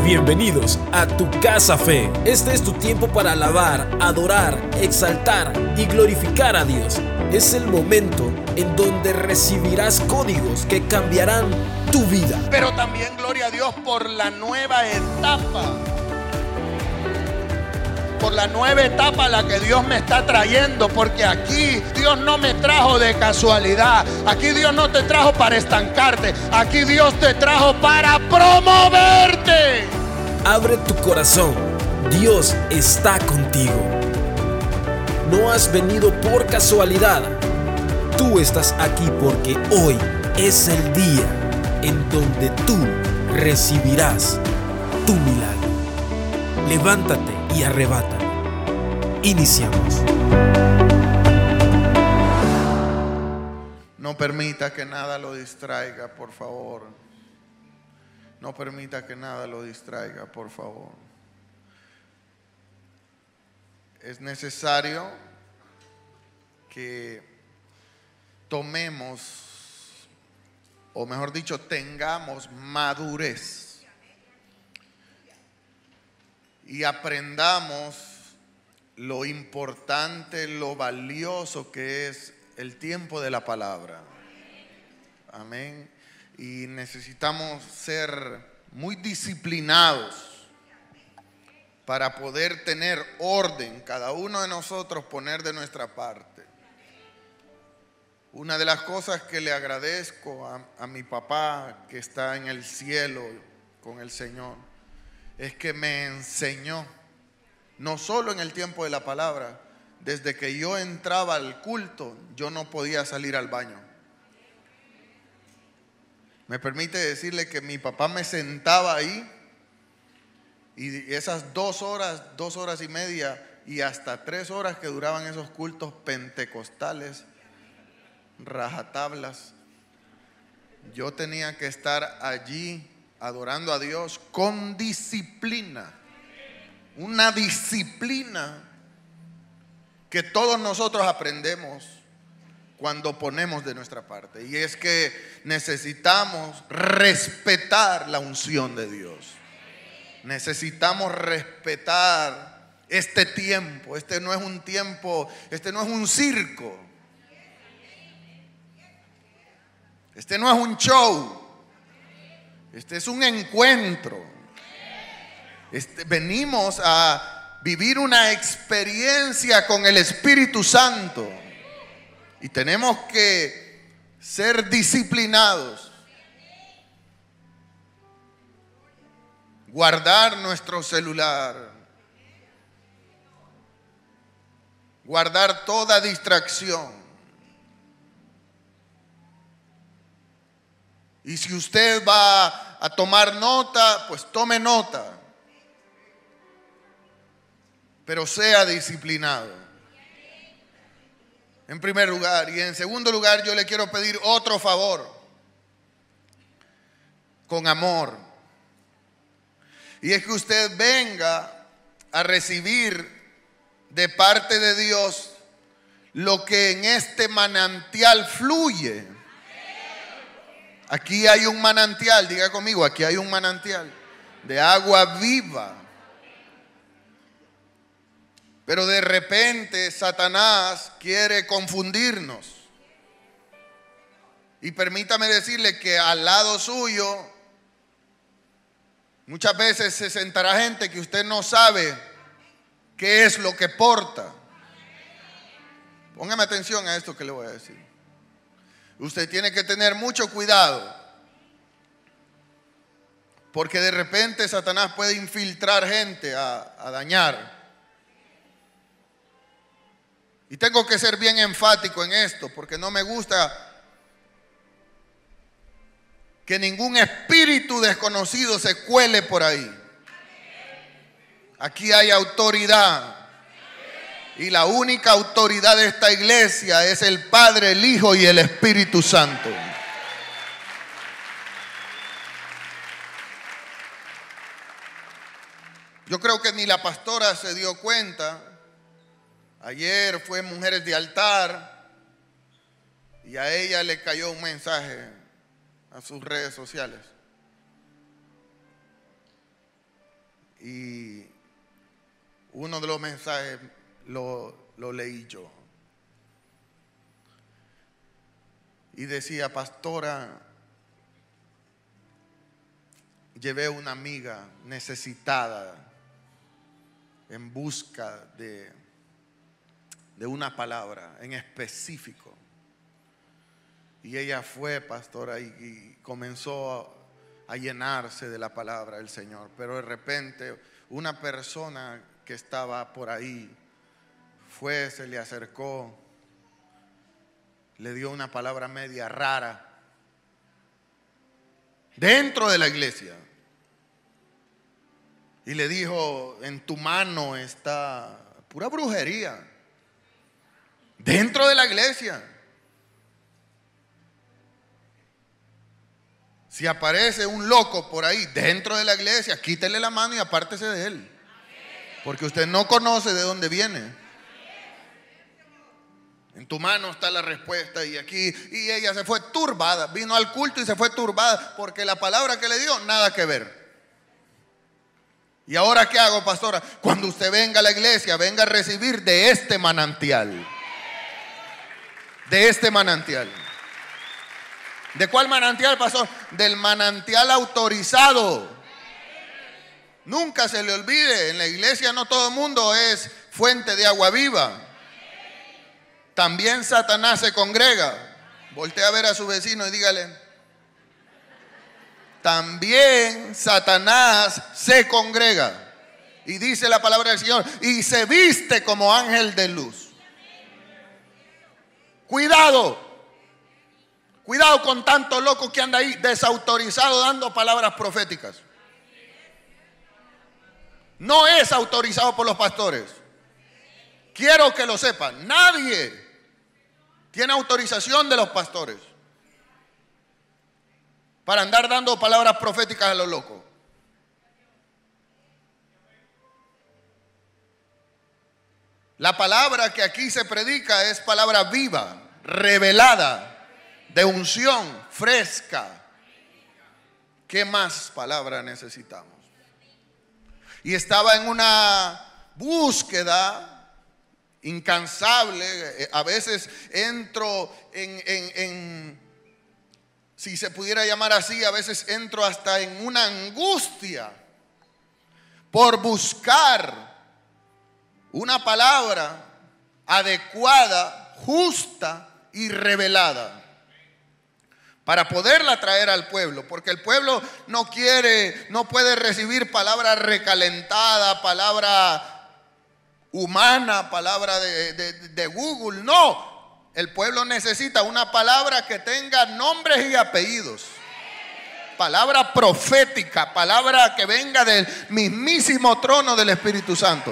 Bienvenidos a Tu Casa Fe. Este es tu tiempo para alabar, adorar, exaltar y glorificar a Dios. Es el momento en donde recibirás códigos que cambiarán tu vida. Pero también gloria a Dios por la nueva etapa. Por la nueva etapa a la que Dios me está trayendo. Porque aquí Dios no me trajo de casualidad. Aquí Dios no te trajo para estancarte. Aquí Dios te trajo para promoverte. Abre tu corazón. Dios está contigo. No has venido por casualidad. Tú estás aquí porque hoy es el día en donde tú recibirás tu milagro. Levántate y arrebata. Iniciamos. No permita que nada lo distraiga, por favor. No permita que nada lo distraiga, por favor. Es necesario que tomemos, o mejor dicho, tengamos madurez y aprendamos lo importante, lo valioso que es el tiempo de la palabra. Amén. Y necesitamos ser muy disciplinados para poder tener orden, cada uno de nosotros poner de nuestra parte. Una de las cosas que le agradezco a mi papá que está en el cielo con el Señor es que me enseñó, no solo en el tiempo de la palabra, desde que yo entraba al culto, yo no podía salir al baño. Me permite decirle que mi papá me sentaba ahí y esas 2 horas y media y hasta 3 horas que duraban esos cultos pentecostales, rajatablas, yo tenía que estar allí adorando a Dios con disciplina. Una disciplina que todos nosotros aprendemos cuando ponemos de nuestra parte. Y es que necesitamos respetar la unción de Dios. Necesitamos respetar este tiempo. Este no es un tiempo, este no es un circo. Este no es un show. Este es un encuentro. Venimos a vivir una experiencia con el Espíritu Santo. Y tenemos que ser disciplinados. Guardar nuestro celular. Guardar toda distracción. Y si usted va a tomar nota, pues tome nota. Pero sea disciplinado. En primer lugar. Y en segundo lugar, yo le quiero pedir otro favor. Con amor. Y es que usted venga a recibir de parte de Dios lo que en este manantial fluye. Aquí hay un manantial, diga conmigo, aquí hay un manantial de agua viva. Pero de repente Satanás quiere confundirnos. Y permítame decirle que al lado suyo muchas veces se sentará gente que usted no sabe qué es lo que porta. Póngame atención a esto que le voy a decir. Usted tiene que tener mucho cuidado. Porque de repente Satanás puede infiltrar gente a dañar. Y tengo que ser bien enfático en esto, porque no me gusta que ningún espíritu desconocido se cuele por ahí. Aquí hay autoridad. Y la única autoridad de esta iglesia es el Padre, el Hijo y el Espíritu Santo. Yo creo que ni la pastora se dio cuenta. Ayer fue Mujeres de Altar y a ella le cayó un mensaje a sus redes sociales. y uno de los mensajes lo leí yo. Y decía: pastora, llevé una amiga necesitada en busca de una palabra en específico. Y ella fue, pastora, y comenzó a llenarse de la palabra del Señor. Pero de repente una persona que estaba por ahí fue, se le acercó, le dio una palabra media rara dentro de la iglesia y le dijo: en tu mano está pura brujería, dentro de la iglesia. Si aparece un loco por ahí dentro de la iglesia, quítele la mano y apártese de él, porque usted no conoce de dónde viene. En tu mano está la respuesta. Y aquí, y ella se fue turbada, vino al culto y se fue turbada, porque la palabra que le dio, nada que ver. ¿Y ahora qué hago, pastora? Cuando usted venga a la iglesia, venga a recibir de este manantial. De este manantial. ¿De cuál manantial, pastor? Del manantial autorizado. Nunca se le olvide, en la iglesia no todo el mundo es fuente de agua viva. También Satanás se congrega. Voltea a ver a su vecino y dígale: también Satanás se congrega. Y dice la palabra del Señor: y se viste como ángel de luz. Cuidado. Cuidado con tanto loco que anda ahí desautorizado dando palabras proféticas. No es autorizado por los pastores. Quiero que lo sepan. Nadie tiene autorización de los pastores para andar dando palabras proféticas a los locos. La palabra que aquí se predica es palabra viva, revelada, de unción, fresca. ¿Qué más palabra necesitamos? Y estaba en una búsqueda incansable. A veces entro si se pudiera llamar así, a veces entro hasta en una angustia por buscar una palabra adecuada, justa y revelada para poderla traer al pueblo, porque el pueblo no puede recibir palabra recalentada, palabra humana, palabra de Google. No, el pueblo necesita una palabra que tenga nombres y apellidos, palabra profética, palabra que venga del mismísimo trono del Espíritu Santo.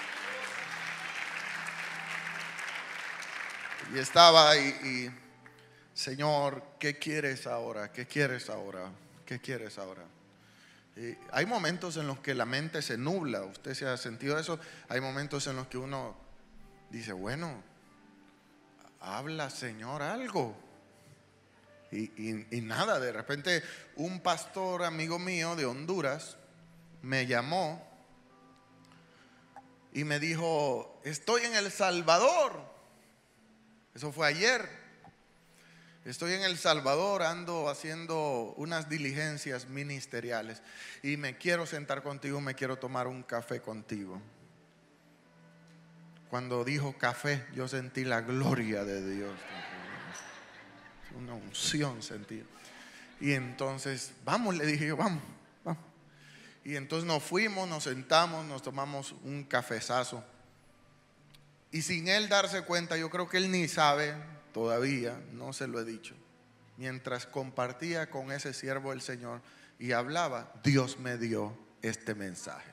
Y estaba ahí y: Señor, ¿qué quieres ahora? ¿Qué quieres ahora? ¿Qué quieres ahora? Y hay momentos en los que la mente se nubla. ¿Usted se ha sentido eso? Hay momentos en los que uno dice: bueno, habla, Señor, algo. Y nada, de repente un pastor amigo mío de Honduras me llamó y me dijo: estoy en El Salvador. Eso fue ayer. Estoy en El Salvador, ando haciendo unas diligencias ministeriales y me quiero sentar contigo, me quiero tomar un café contigo. Cuando dijo café, yo sentí la gloria de Dios. Una unción sentí. Y entonces, vamos, le dije yo, vamos. Y entonces nos fuimos, nos sentamos, nos tomamos un cafezazo. Y sin él darse cuenta, yo creo que él ni sabe todavía, no se lo he dicho. Mientras compartía con ese siervo del Señor y hablaba, Dios me dio este mensaje.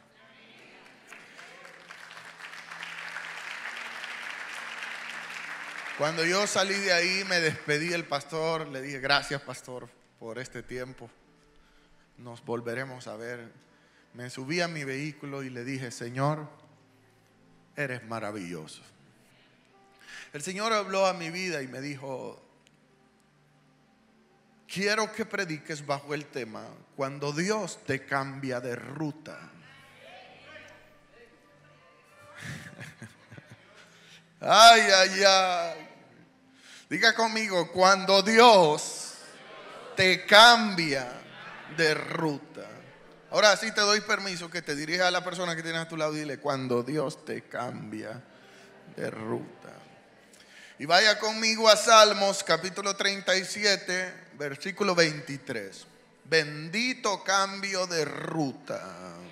Cuando yo salí de ahí, me despedí del pastor, le dije: gracias, pastor, por este tiempo. Nos volveremos a ver. Me subí a mi vehículo y le dije: Señor, eres maravilloso. El Señor habló a mi vida y me dijo: quiero que prediques bajo el tema: cuando Dios te cambia de ruta. Ay, ay, ay. Diga conmigo, cuando Dios te cambia de ruta. Ahora sí te doy permiso que te dirijas a la persona que tienes a tu lado y dile, cuando Dios te cambia de ruta. Y vaya conmigo a Salmos capítulo 37, versículo 23. Bendito cambio de ruta.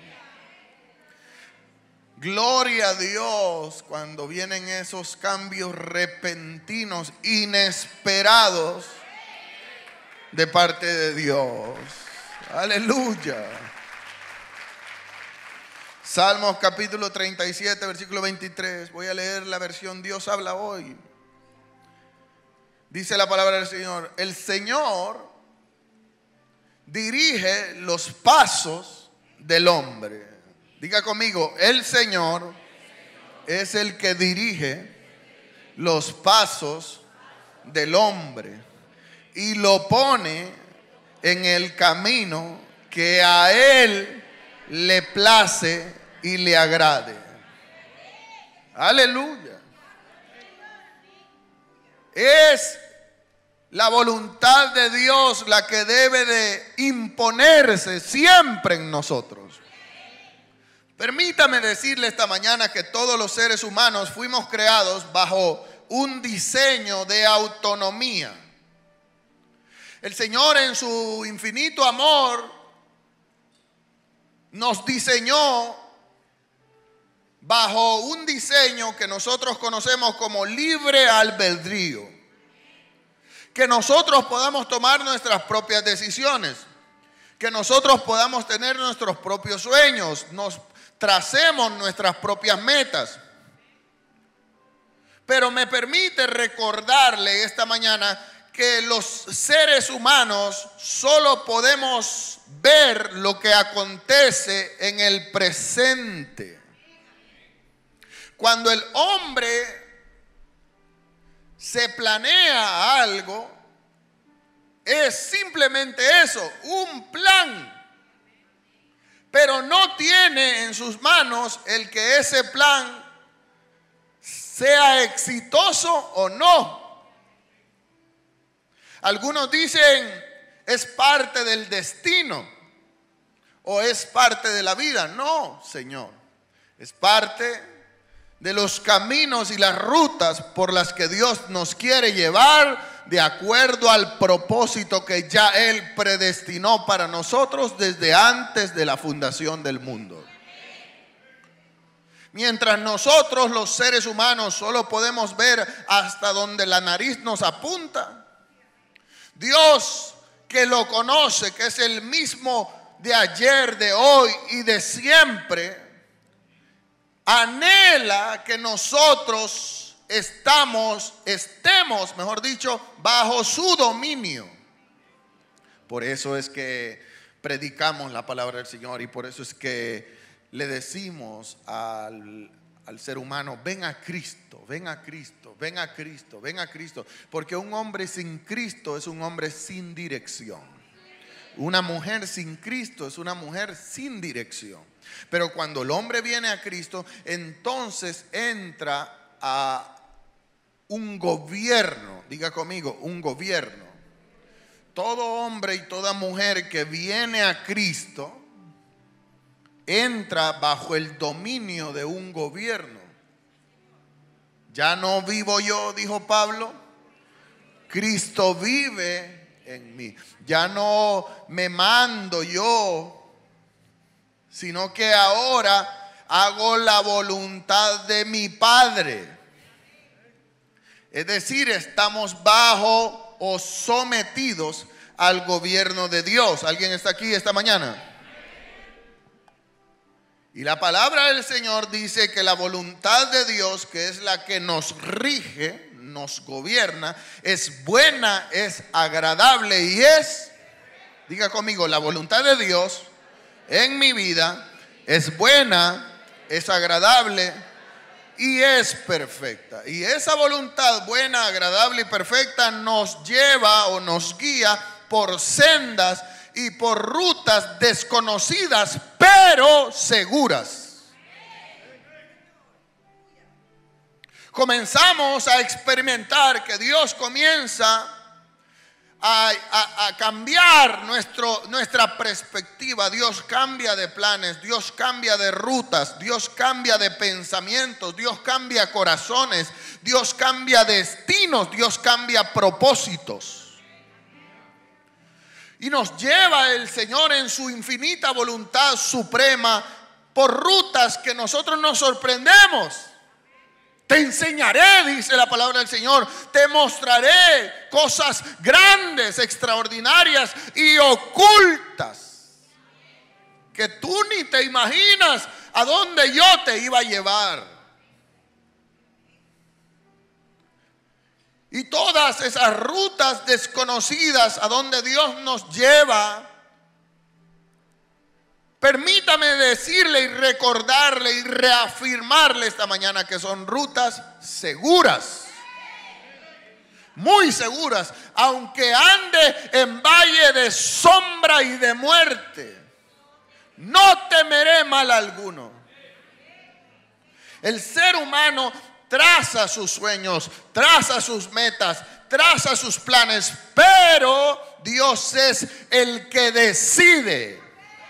Gloria a Dios cuando vienen esos cambios repentinos, inesperados de parte de Dios. Aleluya. Salmos capítulo 37, versículo 23. Voy a leer la versión Dios habla hoy. Dice la palabra del Señor: el Señor dirige los pasos del hombre. Diga conmigo, el Señor es el que dirige los pasos del hombre y lo pone en el camino que a Él le place y le agrade. Aleluya. Es la voluntad de Dios la que debe de imponerse siempre en nosotros. Permítame decirle esta mañana que todos los seres humanos fuimos creados bajo un diseño de autonomía. El Señor en su infinito amor nos diseñó bajo un diseño que nosotros conocemos como libre albedrío. Que nosotros podamos tomar nuestras propias decisiones, que nosotros podamos tener nuestros propios sueños, nos tracemos nuestras propias metas. Pero me permite recordarle esta mañana que los seres humanos solo podemos ver lo que acontece en el presente. Cuando el hombre se planea algo, es simplemente eso, un plan. Pero no tiene en sus manos el que ese plan sea exitoso o no. Algunos dicen es parte del destino o es parte de la vida. No, Señor, es parte de los caminos y las rutas por las que Dios nos quiere llevar de acuerdo al propósito que ya Él predestinó para nosotros desde antes de la fundación del mundo. Mientras nosotros los seres humanos solo podemos ver hasta donde la nariz nos apunta, Dios que lo conoce, que es el mismo de ayer, de hoy y de siempre, anhela que nosotros estemos, mejor dicho, bajo su dominio. Por eso es que predicamos la palabra del Señor y por eso es que le decimos al ser humano, ven a Cristo, ven a Cristo, ven a Cristo, ven a Cristo. Porque un hombre sin Cristo es un hombre sin dirección. Una mujer sin Cristo es una mujer sin dirección. Pero cuando el hombre viene a Cristo, entonces entra a un gobierno. Diga conmigo, un gobierno. Todo hombre y toda mujer que viene a Cristo entra bajo el dominio de un gobierno. Ya no vivo yo, dijo Pablo, Cristo vive en mí. Ya no me mando yo, sino que ahora hago la voluntad de mi Padre. Es decir, estamos bajo o sometidos al gobierno de Dios. ¿Alguien está aquí esta mañana? Y la palabra del Señor dice que la voluntad de Dios, que es la que nos rige, nos gobierna, es buena, es agradable y es, diga conmigo, la voluntad de Dios en mi vida es buena, es agradable y es perfecta. Y esa voluntad buena, agradable y perfecta nos lleva o nos guía por sendas y por rutas desconocidas, pero seguras. comenzamos a experimentar que Dios comienza a cambiar nuestra perspectiva. Dios cambia de planes, Dios cambia de rutas, Dios cambia de pensamientos, Dios cambia corazones, Dios cambia destinos, Dios cambia propósitos. Y nos lleva el Señor en su infinita voluntad suprema por rutas que nosotros nos sorprendemos. Te enseñaré, dice la palabra del Señor, te mostraré cosas grandes, extraordinarias y ocultas que tú ni te imaginas a dónde yo te iba a llevar. Y todas esas rutas desconocidas a donde Dios nos lleva, permítame decirle y recordarle y reafirmarle esta mañana que son rutas seguras, muy seguras, aunque ande en valle de sombra y de muerte, no temeré mal alguno. El ser humano traza sus sueños, traza sus metas, traza sus planes, pero Dios es el que decide.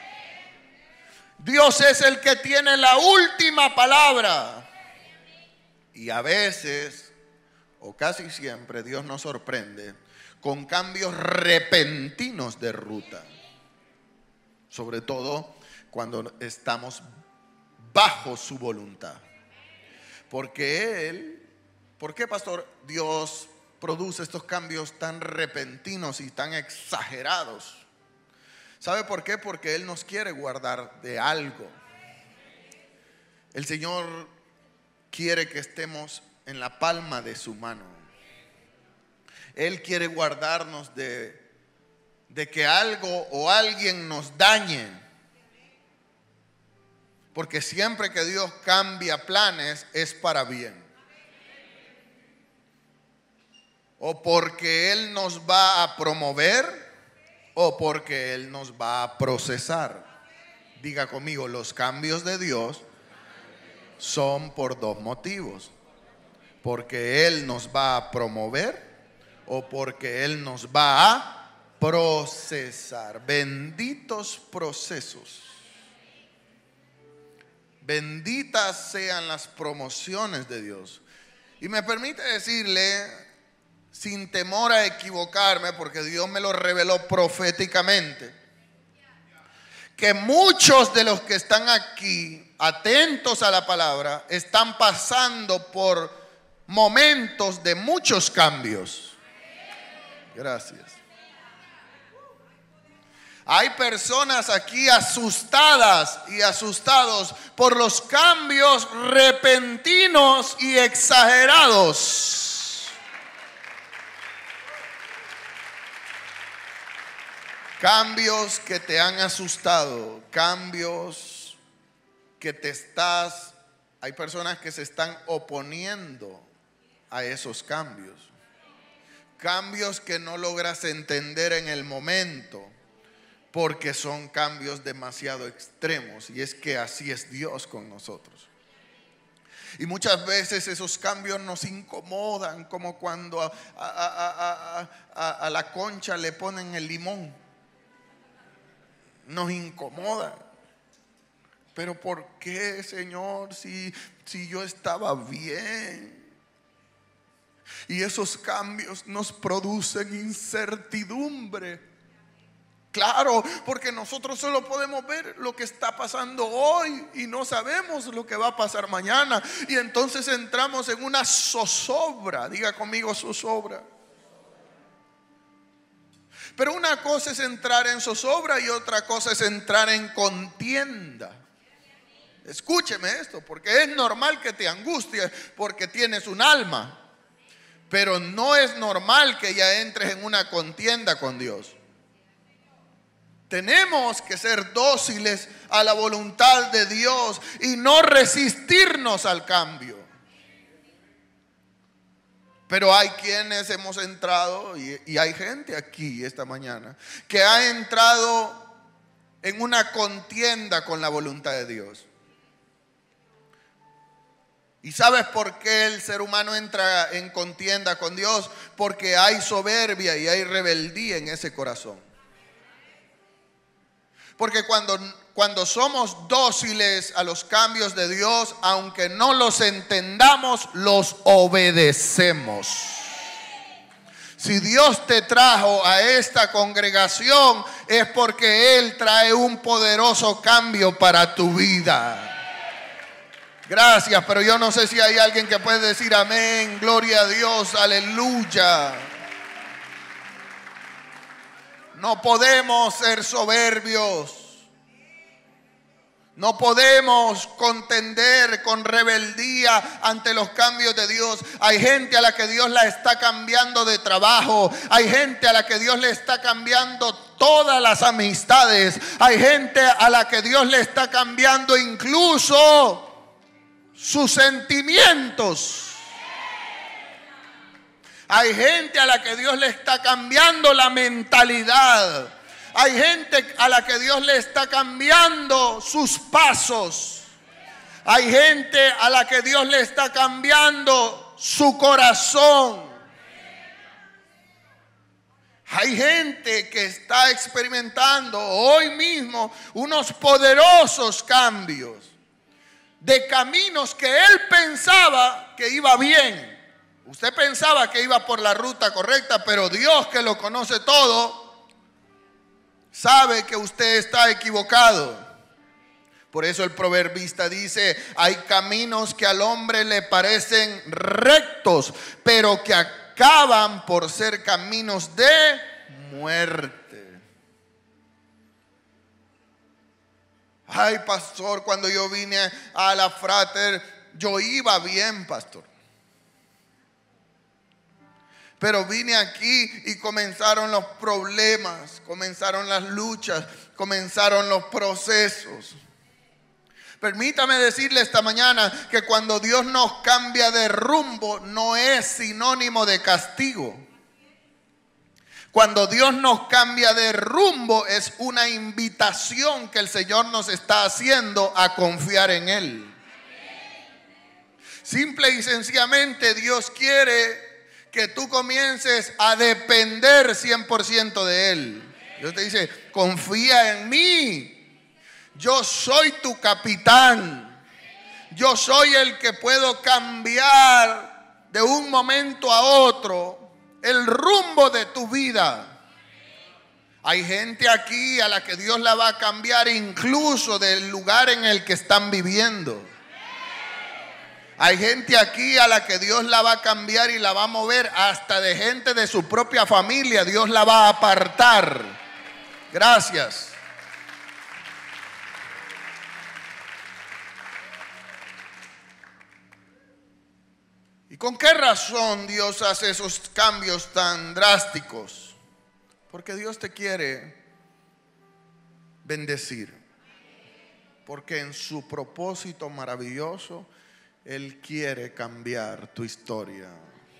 Dios es el que tiene la última palabra. Y a veces, o casi siempre, Dios nos sorprende con cambios repentinos de ruta. Sobre todo cuando estamos bajo su voluntad. ¿Por qué, pastor, Dios produce estos cambios tan repentinos y tan exagerados? ¿Sabe por qué? Porque Él nos quiere guardar de algo. El Señor quiere que estemos en la palma de su mano. Él quiere guardarnos de que algo o alguien nos dañe. Porque siempre que Dios cambia planes es para bien. O porque Él nos va a promover, o porque Él nos va a procesar. Diga conmigo, los cambios de Dios son por dos motivos: porque Él nos va a promover o porque Él nos va a procesar. Benditos procesos. Benditas sean las promociones de Dios. Y me permite decirle, sin temor a equivocarme, porque Dios me lo reveló proféticamente, que muchos de los que están aquí, atentos a la palabra, están pasando por momentos de muchos cambios. Gracias. Hay personas aquí asustadas y asustados por los cambios repentinos y exagerados. Cambios que te han asustado, cambios que hay personas que se están oponiendo a esos cambios. Cambios que no logras entender en el momento, porque son cambios demasiado extremos. Y es que así es Dios con nosotros. Y muchas veces esos cambios nos incomodan, como cuando a la concha le ponen el limón. Nos incomoda. Pero ¿por qué, Señor, si yo estaba bien? Y esos cambios nos producen incertidumbre. Claro, porque nosotros solo podemos ver lo que está pasando hoy y no sabemos lo que va a pasar mañana. Y entonces entramos en una zozobra. Diga conmigo, zozobra. Pero una cosa es entrar en zozobra y otra cosa es entrar en contienda. Escúcheme esto, porque es normal que te angusties porque tienes un alma. Pero no es normal que ya entres en una contienda con Dios. Tenemos que ser dóciles a la voluntad de Dios y no resistirnos al cambio. Pero hay quienes hemos entrado, y hay gente aquí esta mañana, que ha entrado en una contienda con la voluntad de Dios. ¿Y sabes por qué el ser humano entra en contienda con Dios? Porque hay soberbia y hay rebeldía en ese corazón. Porque cuando somos dóciles a los cambios de Dios, aunque no los entendamos, los obedecemos. Si Dios te trajo a esta congregación, es porque Él trae un poderoso cambio para tu vida. Gracias, pero yo no sé si hay alguien que puede decir amén, gloria a Dios, aleluya. No podemos ser soberbios. No podemos contender con rebeldía ante los cambios de Dios. Hay gente a la que Dios la está cambiando de trabajo. Hay gente a la que Dios le está cambiando todas las amistades. Hay gente a la que Dios le está cambiando incluso sus sentimientos. Hay gente a la que Dios le está cambiando la mentalidad. Hay gente a la que Dios le está cambiando sus pasos. Hay gente a la que Dios le está cambiando su corazón. Hay gente que está experimentando hoy mismo unos poderosos cambios de caminos que él pensaba que iba bien. Usted pensaba que iba por la ruta correcta, pero Dios, que lo conoce todo, sabe que usted está equivocado. Por eso el proverbista dice: hay caminos que al hombre le parecen rectos, pero que acaban por ser caminos de muerte. Ay, pastor, cuando yo vine a la Frater, yo iba bien, pastor. Pero vine aquí y comenzaron los problemas, comenzaron las luchas, comenzaron los procesos. Permítame decirle esta mañana que cuando Dios nos cambia de rumbo, no es sinónimo de castigo. Cuando Dios nos cambia de rumbo, es una invitación que el Señor nos está haciendo a confiar en Él. Simple y sencillamente Dios quiere que tú comiences a depender 100% de Él. Dios te dice: confía en mí. Yo soy tu capitán. Yo soy el que puedo cambiar de un momento a otro el rumbo de tu vida. Hay gente aquí a la que Dios la va a cambiar incluso del lugar en el que están viviendo. Hay gente aquí a la que Dios la va a cambiar y la va a mover hasta de gente de su propia familia. Dios la va a apartar. Gracias. ¿Y con qué razón Dios hace esos cambios tan drásticos? Porque Dios te quiere bendecir. Porque en su propósito maravilloso Él quiere cambiar tu historia.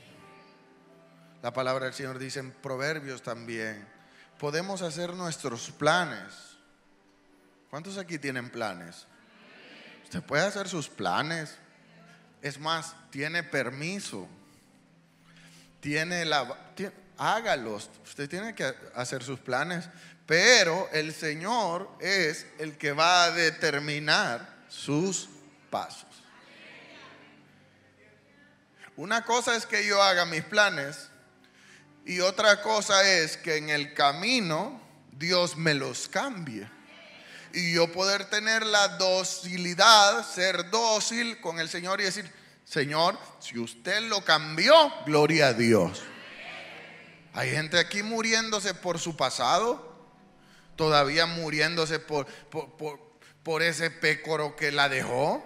La palabra del Señor dice en Proverbios también: podemos hacer nuestros planes. ¿Cuántos aquí tienen planes? Usted puede hacer sus planes. Es más, tiene permiso. Hágalos. Usted tiene que hacer sus planes, pero el Señor es el que va a determinar sus pasos. Una cosa es que yo haga mis planes y otra cosa es que en el camino Dios me los cambie. Y yo poder tener la docilidad, ser dócil con el Señor y decir: Señor, si usted lo cambió, gloria a Dios. Hay gente aquí muriéndose por su pasado, todavía muriéndose por ese pécoro que la dejó.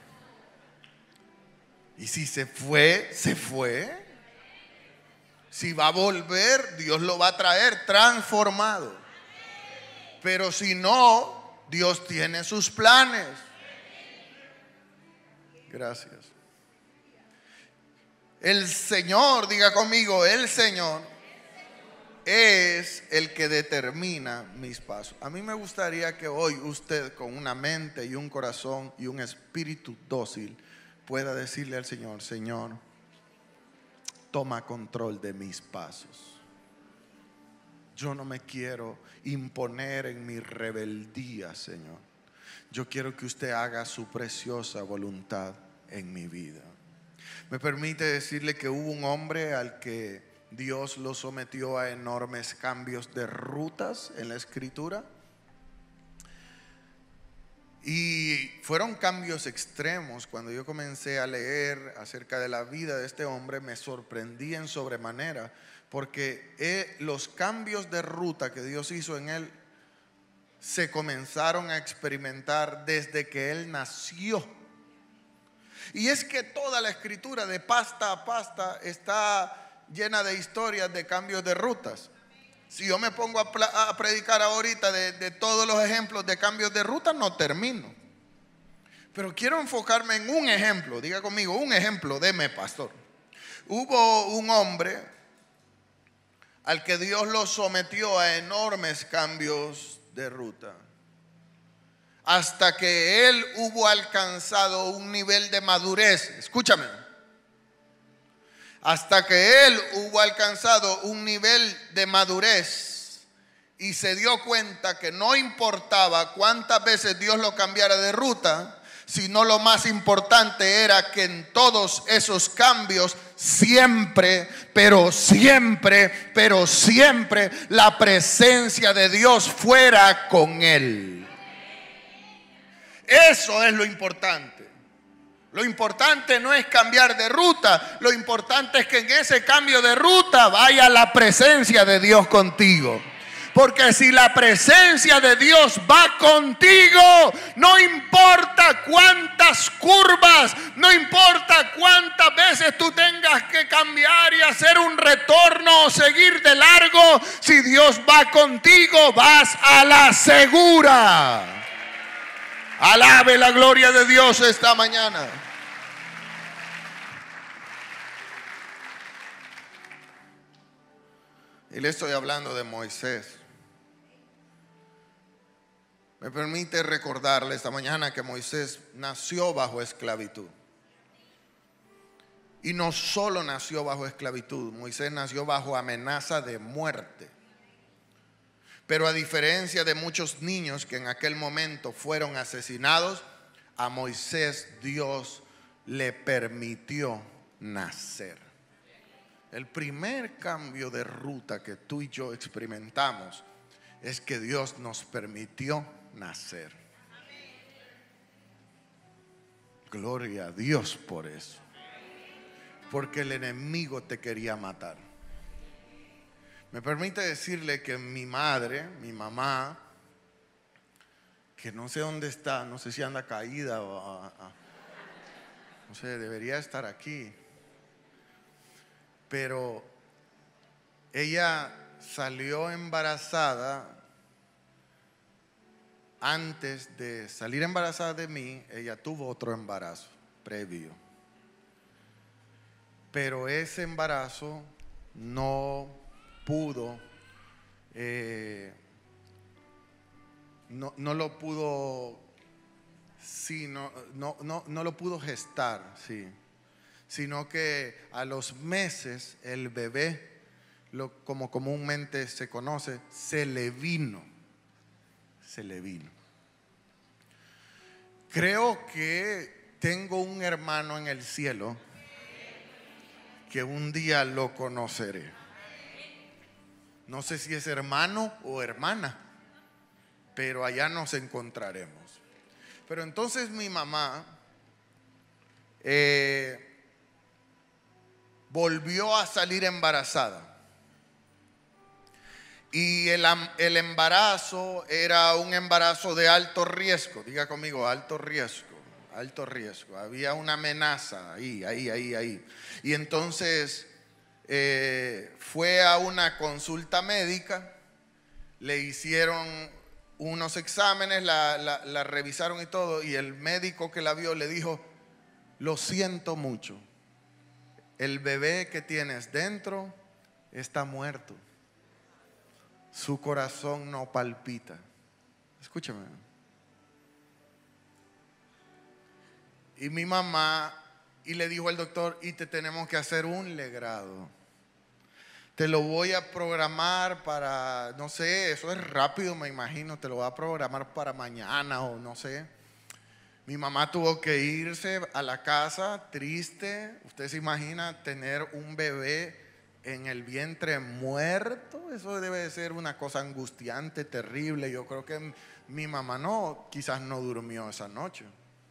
Y si se fue, se fue. Si va a volver, Dios lo va a traer transformado. Pero si no, Dios tiene sus planes. Gracias. El Señor, diga conmigo, el Señor es el que determina mis pasos. A mí me gustaría que hoy usted, con una mente y un corazón y un espíritu dócil, pueda decirle al Señor: Señor, toma control de mis pasos. Yo no me quiero imponer en mi rebeldía, Señor. Yo quiero que usted haga su preciosa voluntad en mi vida. Me permite decirle que hubo un hombre al que Dios lo sometió a enormes cambios de rutas en la Escritura. Y fueron cambios extremos. Cuando yo comencé a leer acerca de la vida de este hombre, me sorprendí en sobremanera, porque los cambios de ruta que Dios hizo en él se comenzaron a experimentar desde que él nació. Y es que toda la Escritura, de pasta a pasta, está llena de historias de cambios de rutas. Si yo me pongo a predicar ahorita de todos los ejemplos de cambios de ruta, no termino. Pero quiero enfocarme en un ejemplo. Diga conmigo: un ejemplo, deme, pastor. Hubo un hombre al que Dios lo sometió a enormes cambios de ruta, hasta que él hubo alcanzado un nivel de madurez. Escúchame. Hasta que él hubo alcanzado un nivel de madurez y se dio cuenta que no importaba cuántas veces Dios lo cambiara de ruta, sino lo más importante era que en todos esos cambios siempre, pero siempre, la presencia de Dios fuera con él. Eso es lo importante. Lo importante no es cambiar de ruta. Lo importante es que en ese cambio de ruta vaya la presencia de Dios contigo. Porque si la presencia de Dios va contigo, no importa cuántas curvas, no importa cuántas veces tú tengas que cambiar y hacer un retorno o seguir de largo, si Dios va contigo, vas a la segura. Alabe la gloria de Dios esta mañana. Y le estoy hablando de Moisés. Me permite recordarle esta mañana que Moisés nació bajo esclavitud. Y no solo nació bajo esclavitud, Moisés nació bajo amenaza de muerte. Pero a diferencia de muchos niños que en aquel momento fueron asesinados, a Moisés Dios le permitió nacer. El primer cambio de ruta que tú y yo experimentamos es que Dios nos permitió nacer. Gloria a Dios por eso. Porque el enemigo te quería matar. Me permite decirle que mi madre, mi mamá, que no sé dónde está, no sé si anda caída o no sé, debería estar aquí. Pero ella salió embarazada. Antes de salir embarazada de mí, ella tuvo otro embarazo previo. Pero ese embarazo no pudo, no lo pudo, sí, no lo pudo gestar, sí. Sino que a los meses el bebé, como comúnmente se conoce, se le vino. Creo que tengo un hermano en el cielo que un día lo conoceré. No sé si es hermano o hermana, pero allá nos encontraremos. Pero entonces mi mamá volvió a salir embarazada. Y el embarazo era un embarazo de alto riesgo. Diga conmigo: alto riesgo, alto riesgo. Había una amenaza ahí. Y entonces fue a una consulta médica. Le hicieron unos exámenes, la revisaron y todo. Y el médico que la vio le dijo: lo siento mucho, el bebé que tienes dentro está muerto. Su corazón no palpita. Escúchame. Y mi mamá Y le dijo el doctor, y te tenemos que hacer un legrado. Te lo voy a programar para, no sé, eso es rápido me imagino, te lo voy a programar para mañana o no sé. Mi mamá tuvo que irse a la casa triste. Usted se imagina tener un bebé en el vientre muerto. Eso debe de ser una cosa angustiante, terrible. Yo creo que mi mamá quizás no durmió esa noche.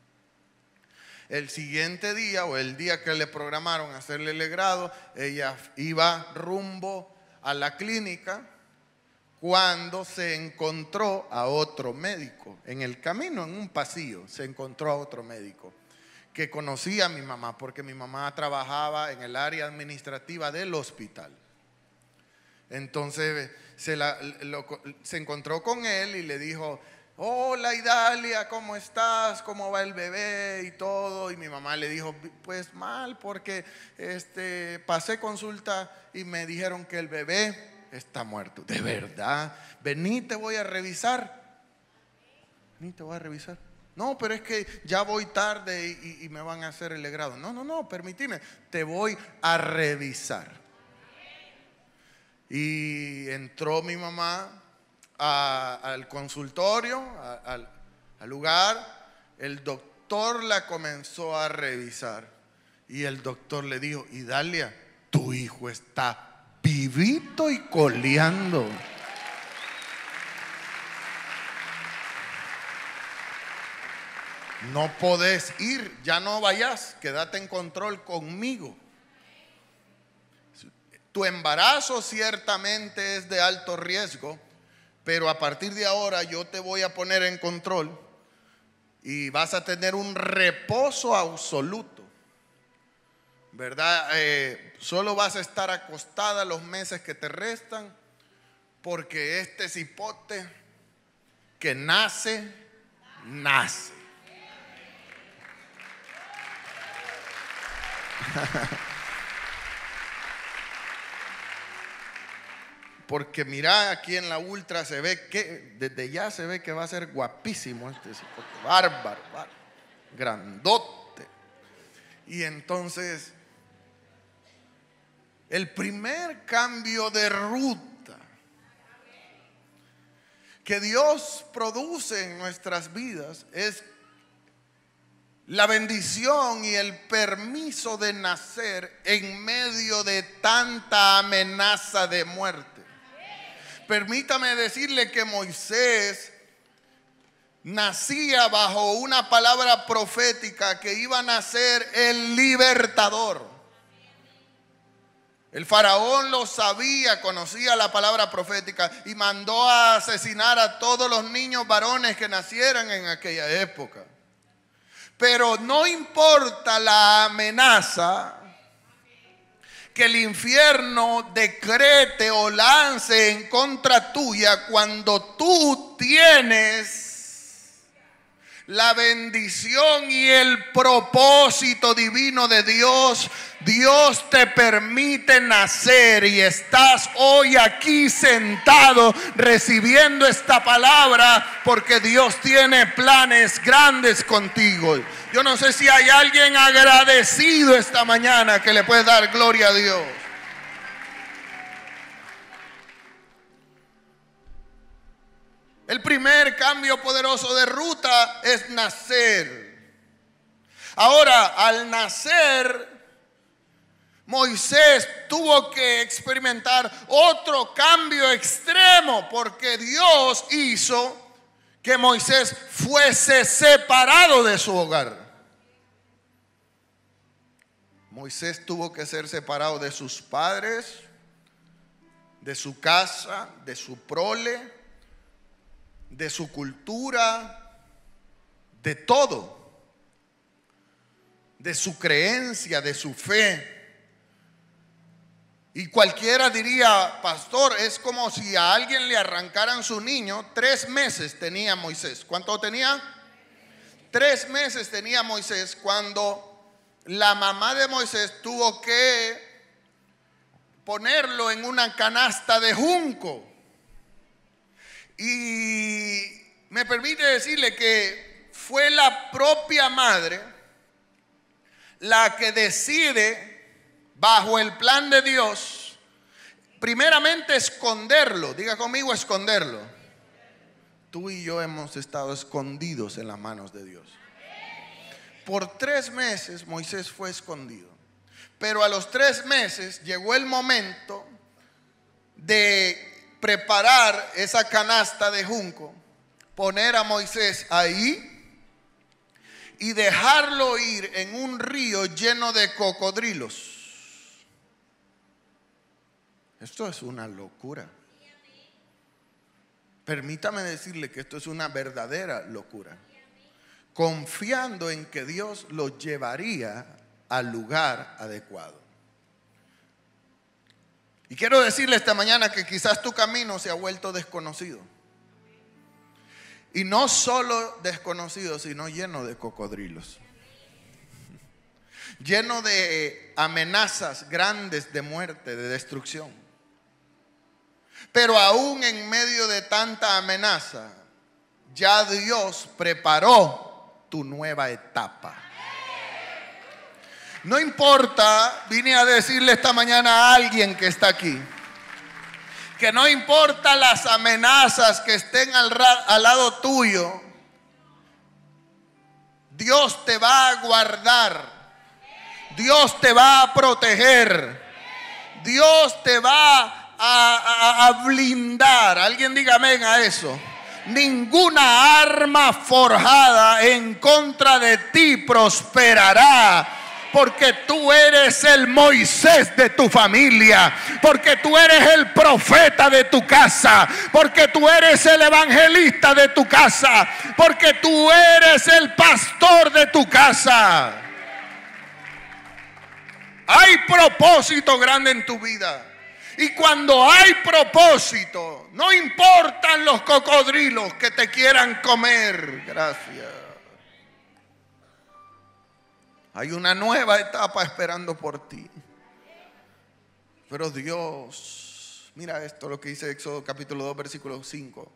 El siguiente día o el día que le programaron hacerle el legrado, ella iba rumbo a la clínica cuando se encontró a otro médico. En el camino, en un pasillo, se encontró a otro médico que conocía a mi mamá porque mi mamá trabajaba en el área administrativa del hospital. Entonces se encontró con él y le dijo: hola Idalia, ¿cómo estás? ¿Cómo va el bebé y todo? Y mi mamá le dijo: pues mal, porque pasé consulta y me dijeron que el bebé está muerto. ¿De verdad? Vení, te voy a revisar. Vení, te voy a revisar. No, pero es que ya voy tarde y me van a hacer el legrado. No, permíteme, te voy a revisar. Y entró mi mamá al consultorio, al lugar. El doctor la comenzó a revisar y el doctor le dijo: Idalia, tu hijo está vivito y coleando. No podés ir, ya no vayas, quédate en control conmigo. Tu embarazo ciertamente es de alto riesgo, pero a partir de ahora yo te voy a poner en control y vas a tener un reposo absoluto, ¿verdad? Solo vas a estar acostada los meses que te restan, porque este cipote que nace. Porque mira, aquí en la ultra se ve que, desde ya se ve que va a ser guapísimo este cipote, bárbaro, grandote. Y entonces, el primer cambio de ruta que Dios produce en nuestras vidas es la bendición y el permiso de nacer en medio de tanta amenaza de muerte. Permítame decirle que Moisés nacía bajo una palabra profética que iba a nacer el libertador. El faraón lo sabía, conocía la palabra profética y mandó a asesinar a todos los niños varones que nacieran en aquella época. Pero no importa la amenaza que el infierno decrete o lance en contra tuya, cuando tú tienes la bendición y el propósito divino de Dios, Dios te permite nacer y estás hoy aquí sentado recibiendo esta palabra porque Dios tiene planes grandes contigo. Yo no sé si hay alguien agradecido esta mañana que le puede dar gloria a Dios. El primer cambio poderoso de ruta es nacer. Ahora, al nacer, Moisés tuvo que experimentar otro cambio extremo porque Dios hizo que Moisés fuese separado de su hogar. Moisés tuvo que ser separado de sus padres, de su casa, de su prole, de su cultura, de todo, de su creencia, de su fe. Y cualquiera diría: pastor, es como si a alguien le arrancaran su niño. 3 meses tenía Moisés. ¿Cuánto tenía? 3 meses tenía Moisés cuando la mamá de Moisés tuvo que ponerlo en una canasta de junco. Y me permite decirle que fue la propia madre la que decide bajo el plan de Dios, primeramente esconderlo. Diga conmigo, esconderlo. Tú y yo hemos estado escondidos en las manos de Dios. Por 3 meses Moisés fue escondido. Pero a los 3 meses llegó el momento de preparar esa canasta de junco, poner a Moisés ahí y dejarlo ir en un río lleno de cocodrilos. Esto es una locura. Permítame decirle que esto es una verdadera locura. Confiando en que Dios lo llevaría al lugar adecuado. Y quiero decirle esta mañana que quizás tu camino se ha vuelto desconocido. Y no solo desconocido, sino lleno de cocodrilos. Lleno de amenazas grandes de muerte, de destrucción. Pero aún en medio de tanta amenaza, ya Dios preparó tu nueva etapa. No importa, vine a decirle esta mañana a alguien que está aquí, que no importa las amenazas que estén al lado tuyo, Dios te va a guardar, Dios te va a proteger, Dios te va a blindar. Alguien diga amén a eso. Ninguna arma forjada en contra de ti prosperará. Porque tú eres el Moisés de tu familia, porque tú eres el profeta de tu casa, porque tú eres el evangelista de tu casa, porque tú eres el pastor de tu casa. Hay propósito grande en tu vida. Y cuando hay propósito, no importan los cocodrilos que te quieran comer. Gracias. Hay una nueva etapa esperando por ti. Pero Dios, mira esto, lo que dice Éxodo capítulo 2, versículo 5.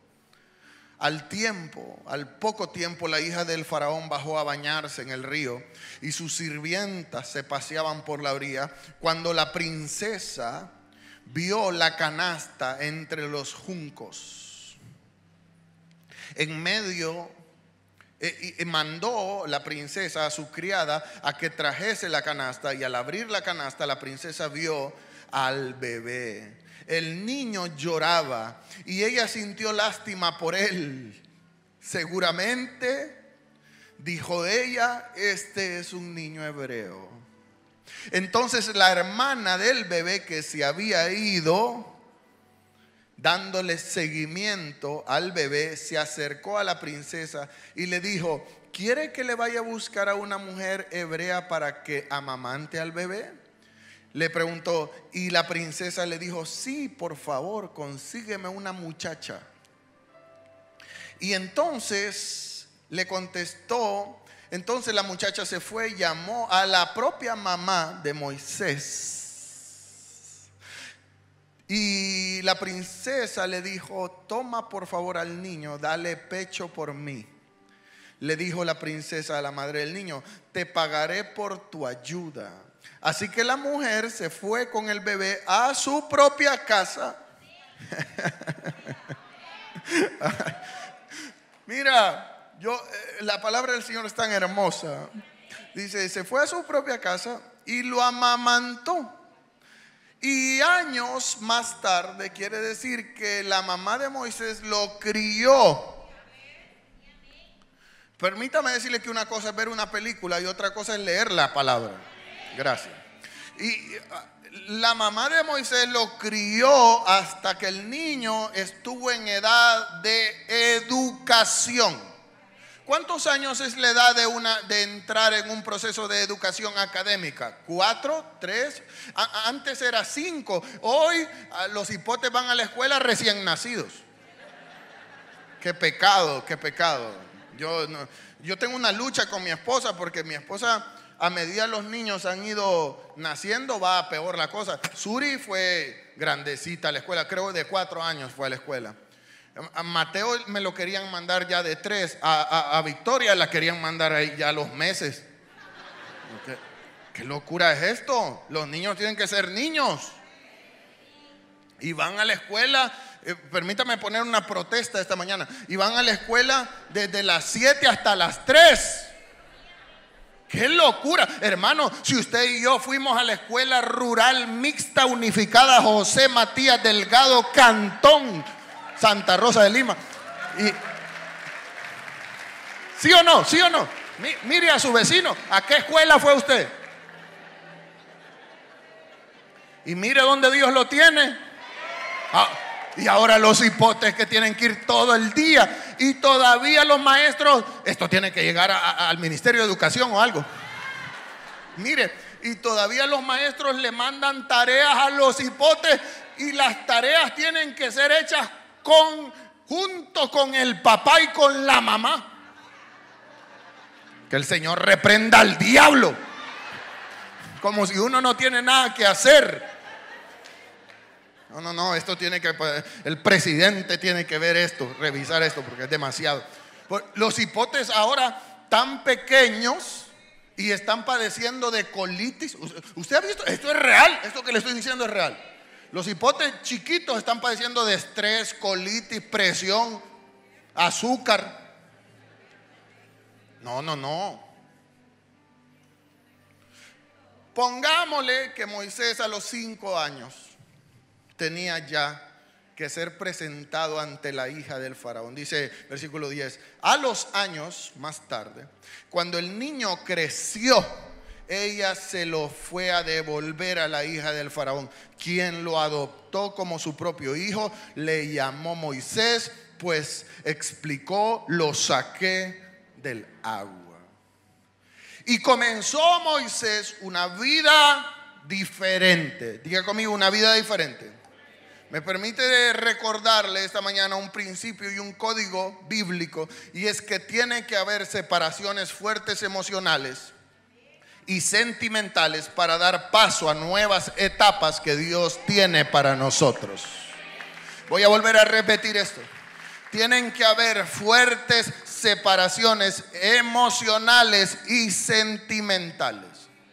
Al poco tiempo, la hija del faraón bajó a bañarse en el río y sus sirvientas se paseaban por la orilla. Cuando la princesa vio la canasta entre los juncos, en medio, y mandó la princesa a su criada a que trajese la canasta, y al abrir la canasta la princesa vio al bebé. El niño lloraba y ella sintió lástima por él. Seguramente, dijo ella, este es un niño hebreo. Entonces la hermana del bebé, que se había ido dándole seguimiento al bebé, se acercó a la princesa y le dijo: ¿quiere que le vaya a buscar a una mujer hebrea para que amamante al bebé? Le preguntó, y la princesa le dijo: sí, por favor, consígueme una muchacha. Y entonces le contestó. Entonces la muchacha se fue y llamó a la propia mamá de Moisés. Y la princesa le dijo: toma por favor al niño, dale pecho por mí. Le dijo la princesa a la madre del niño: te pagaré por tu ayuda. Así que la mujer se fue con el bebé a su propia casa. Mira, la palabra del Señor es tan hermosa. Dice, se fue a su propia casa y lo amamantó. Y años más tarde, quiere decir que la mamá de Moisés lo crió. Permítame decirle que una cosa es ver una película y otra cosa es leer la palabra. Gracias. Y la mamá de Moisés lo crió hasta que el niño estuvo en edad de educación. ¿Cuántos años es la edad de entrar en un proceso de educación académica? 4, 3, antes era 5. Hoy los hipotes van a la escuela recién nacidos. Qué pecado, qué pecado. Yo tengo una lucha con mi esposa, porque mi esposa, a medida los niños han ido naciendo, va a peor la cosa. Suri fue grandecita a la escuela, creo de 4 años fue a la escuela. A Mateo me lo querían mandar ya de 3. A Victoria la querían mandar ahí ya a los meses. Okay. ¿Qué locura es esto? Los niños tienen que ser niños. Y van a la escuela, permítame poner una protesta esta mañana. Y van a la escuela desde las 7 hasta las 3. ¡Qué locura! Hermano, si usted y yo fuimos a la escuela rural mixta unificada José Matías Delgado Cantón, Santa Rosa de Lima. ¿Sí o no? ¿Sí o no? Mire a su vecino. ¿A qué escuela fue usted? Y mire dónde Dios lo tiene. Y ahora los hipotes que tienen que ir todo el día. Y todavía los maestros, esto tiene que llegar al Ministerio de Educación o algo. Mire, y todavía los maestros le mandan tareas a los hipotes. Y las tareas tienen que ser hechas junto con el papá y con la mamá. Que el Señor reprenda al diablo. Como si uno no tiene nada que hacer. No, esto tiene que, el presidente tiene que ver esto, revisar esto, porque es demasiado. Los hipotes ahora tan pequeños y están padeciendo de colitis. ¿Usted ha visto? Esto es real, esto que le estoy diciendo es real. Los hipotes chiquitos están padeciendo de estrés, colitis, presión, azúcar. No. Pongámosle que Moisés a los 5 años tenía ya que ser presentado ante la hija del faraón. Dice versículo 10: a los años más tarde, cuando el niño creció, ella se lo fue a devolver a la hija del faraón, quien lo adoptó como su propio hijo. Le llamó Moisés, pues explicó: lo saqué del agua. Y comenzó Moisés una vida diferente. Diga conmigo, una vida diferente. Me permite recordarle esta mañana un principio y un código bíblico, y es que tiene que haber separaciones fuertes emocionales y sentimentales para dar paso a nuevas etapas que Dios tiene para nosotros. Voy a volver a repetir esto. Tienen que haber fuertes separaciones emocionales y sentimentales.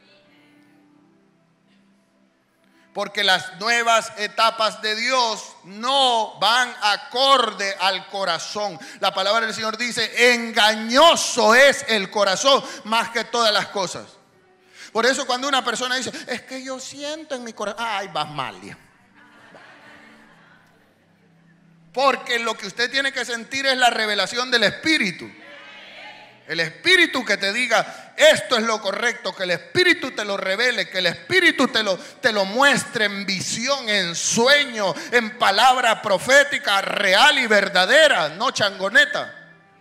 Porque las nuevas etapas de Dios no van acorde al corazón. La palabra del Señor dice: engañoso es el corazón más que todas las cosas. Por eso cuando una persona dice: es que yo siento en mi corazón, ay, vas mal. Porque lo que usted tiene que sentir es la revelación del Espíritu. El Espíritu que te diga esto es lo correcto, que el Espíritu te lo revele, que el Espíritu te lo muestre en visión, en sueño, en palabra profética real y verdadera, no changoneta.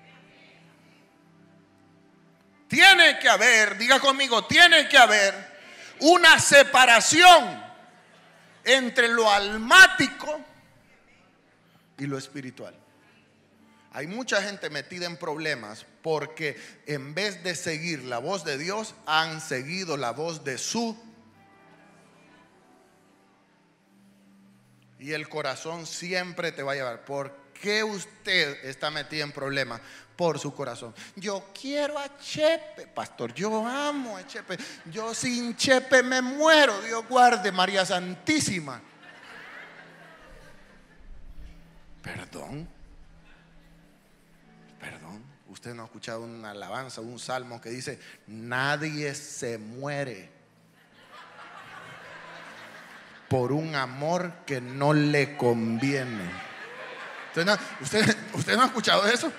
Tiene que haber, diga conmigo, tiene que haber una separación entre lo almático y lo espiritual. Hay mucha gente metida en problemas porque en vez de seguir la voz de Dios, han seguido la voz de y el corazón siempre te va a llevar. ¿Por qué usted está metido en problemas? Por su corazón. Yo quiero a Chepe, pastor, yo amo a Chepe. Yo sin Chepe me muero. Dios guarde, María Santísima. Perdón. Usted no ha escuchado una alabanza, un salmo que dice: nadie se muere por un amor que no le conviene. ¿Usted no ha escuchado eso?